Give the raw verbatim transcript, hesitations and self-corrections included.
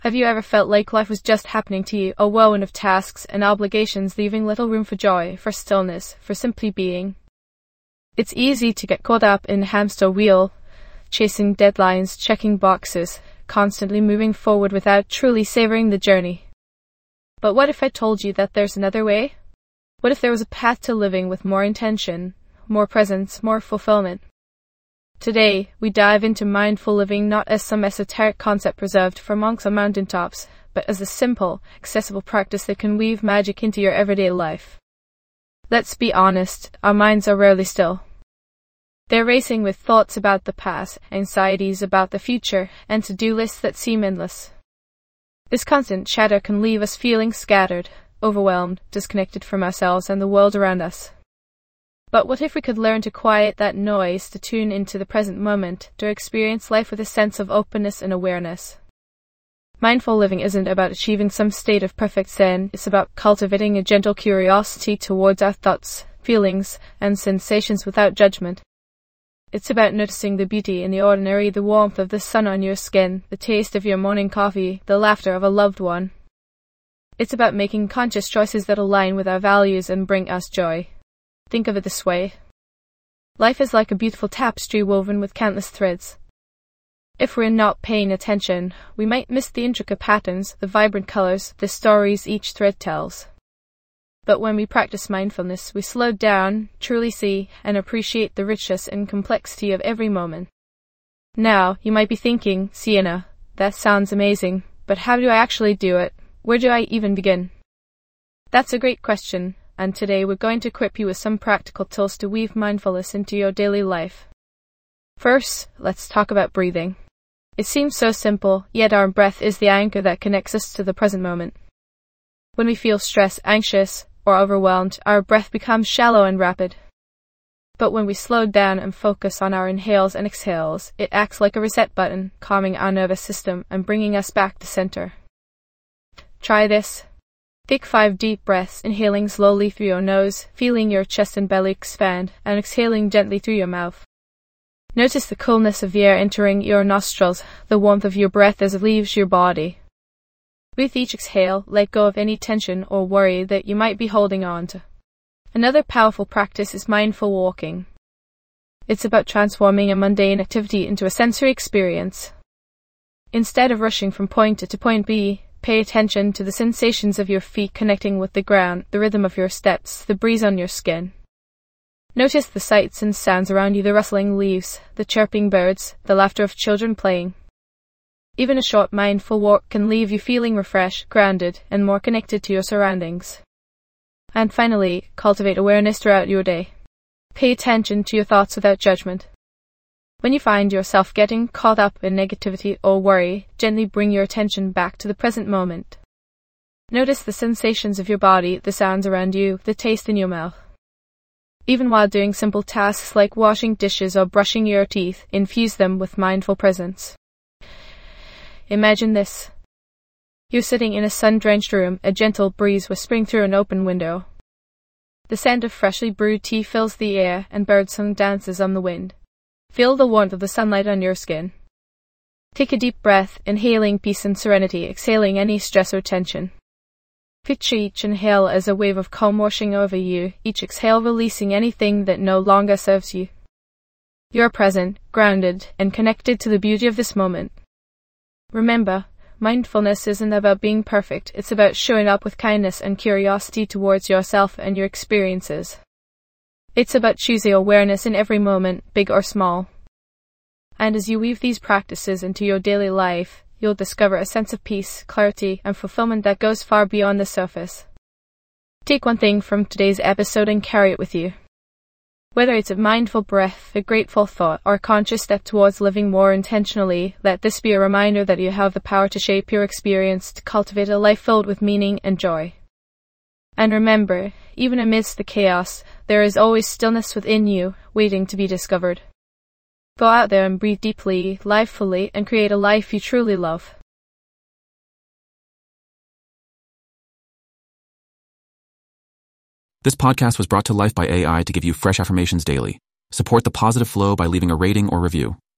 Have you ever felt like life was just happening to you, a whirlwind of tasks and obligations, leaving little room for joy, for stillness, for simply being? It's easy to get caught up in the hamster wheel, chasing deadlines, checking boxes, constantly moving forward without truly savoring the journey. But what if I told you that there's another way? What if there was a path to living with more intention, more presence, more fulfillment? Today, we dive into mindful living not as some esoteric concept reserved for monks on mountaintops, but as a simple, accessible practice that can weave magic into your everyday life. Let's be honest, our minds are rarely still. They're racing with thoughts about the past, anxieties about the future, and to-do lists that seem endless. This constant chatter can leave us feeling scattered, overwhelmed, disconnected from ourselves and the world around us. But what if we could learn to quiet that noise, to tune into the present moment, to experience life with a sense of openness and awareness? Mindful living isn't about achieving some state of perfect zen, it's about cultivating a gentle curiosity towards our thoughts, feelings, and sensations without judgment. It's about noticing the beauty in the ordinary, the warmth of the sun on your skin, the taste of your morning coffee, the laughter of a loved one. It's about making conscious choices that align with our values and bring us joy. Think of it this way. Life is like a beautiful tapestry woven with countless threads. If we're not paying attention, we might miss the intricate patterns, the vibrant colors, the stories each thread tells. But when we practice mindfulness, we slow down, truly see, and appreciate the richness and complexity of every moment. Now, you might be thinking, Sienna, that sounds amazing, but how do I actually do it? Where do I even begin? That's a great question. And today we're going to equip you with some practical tools to weave mindfulness into your daily life. First, let's talk about breathing. It seems so simple, yet our breath is the anchor that connects us to the present moment. When we feel stressed, anxious, or overwhelmed, our breath becomes shallow and rapid. But when we slow down and focus on our inhales and exhales, it acts like a reset button, calming our nervous system and bringing us back to center. Try this. Take five deep breaths, inhaling slowly through your nose, feeling your chest and belly expand, and exhaling gently through your mouth. Notice the coolness of the air entering your nostrils, the warmth of your breath as it leaves your body. With each exhale, let go of any tension or worry that you might be holding on to. Another powerful practice is mindful walking. It's about transforming a mundane activity into a sensory experience. Instead of rushing from point A to point B, pay attention to the sensations of your feet connecting with the ground, the rhythm of your steps, the breeze on your skin. Notice the sights and sounds around you, the rustling leaves, the chirping birds, the laughter of children playing. Even a short mindful walk can leave you feeling refreshed, grounded, and more connected to your surroundings. And finally, cultivate awareness throughout your day. Pay attention to your thoughts without judgment. When you find yourself getting caught up in negativity or worry, gently bring your attention back to the present moment. Notice the sensations of your body, the sounds around you, the taste in your mouth. Even while doing simple tasks like washing dishes or brushing your teeth, infuse them with mindful presence. Imagine this. You're sitting in a sun-drenched room, a gentle breeze whispering through an open window. The scent of freshly brewed tea fills the air, and birdsong dances on the wind. Feel the warmth of the sunlight on your skin. Take a deep breath, inhaling peace and serenity, exhaling any stress or tension. Picture each inhale as a wave of calm washing over you, each exhale releasing anything that no longer serves you. You're present, grounded, and connected to the beauty of this moment. Remember, mindfulness isn't about being perfect, it's about showing up with kindness and curiosity towards yourself and your experiences. It's about choosing awareness in every moment, big or small. And as you weave these practices into your daily life, you'll discover a sense of peace, clarity, and fulfillment that goes far beyond the surface. Take one thing from today's episode and carry it with you. Whether it's a mindful breath, a grateful thought, or a conscious step towards living more intentionally, let this be a reminder that you have the power to shape your experience, to cultivate a life filled with meaning and joy. And remember, even amidst the chaos, there is always stillness within you, waiting to be discovered. Go out there and breathe deeply, live fully, and create a life you truly love. This podcast was brought to life by A I to give you fresh affirmations daily. Support the positive flow by leaving a rating or review.